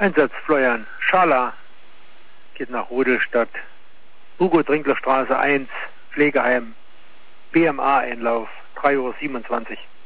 Einsatz Florian Schala geht nach Rudolstadt. Hugo-Trinkler-Straße 1, Pflegeheim, BMA-Einlauf, 3:27 Uhr.